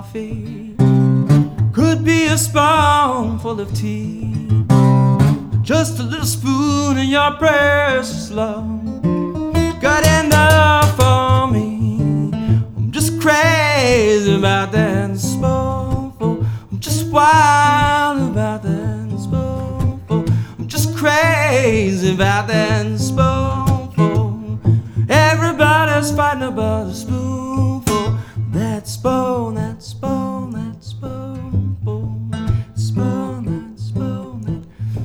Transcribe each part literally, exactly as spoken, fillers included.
coffee, could be a spoonful of tea, just a little spoon of your precious love. Got enough for me. I'm just crazy about that spoonful. I'm just wild about that spoonful. I'm just crazy about that spoonful. Everybody's fighting about a spoonful. That spoon, that spoon, that spoonful. Spoon, that spoon, that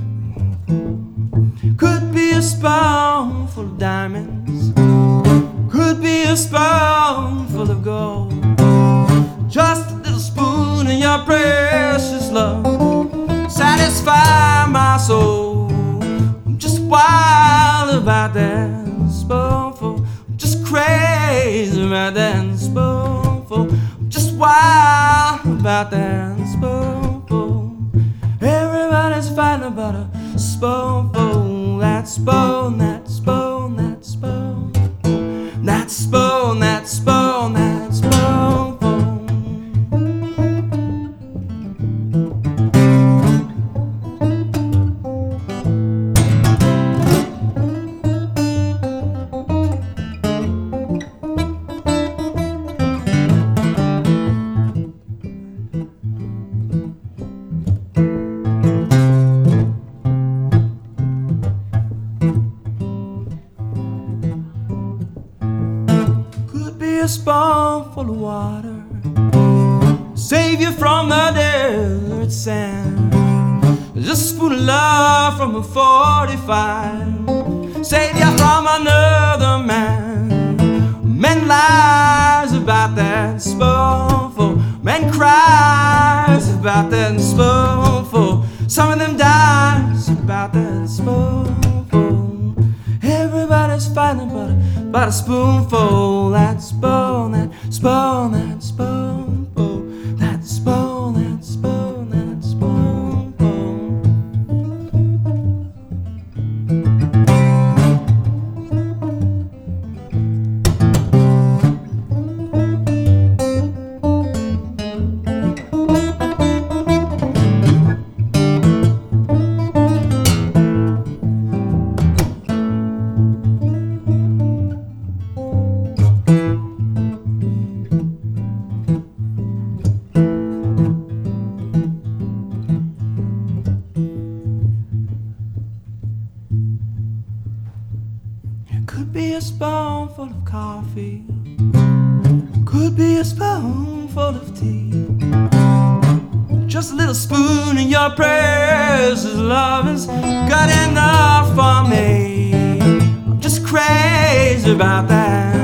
could be a spoonful of diamonds, could be a spoonful of gold, just a little spoon of your precious love, satisfy my soul. I'm just wild about that spoonful. I'm just crazy about that spoonful. I'm just wild about that spoonful. Everybody's fighting about a spoonful. That spoon, that spoon, that spoon, that spoon, that spoon, that spoonful. A spoonful of water, save you from the desert sand. Just a spoon of love from a forty-five, save you from another man. Men lies about that spoonful, men cries about that spoonful. Some of them dies about that spoonful. Everybody's fighting about a, about a spoonful. That spoon, that spoon, that spoonful. That spoon, that spoon, that spoonful. Could be a spoonful of coffee, could be a spoonful of tea, just a little spoon in your precious loving's got enough for me. I'm just crazy about that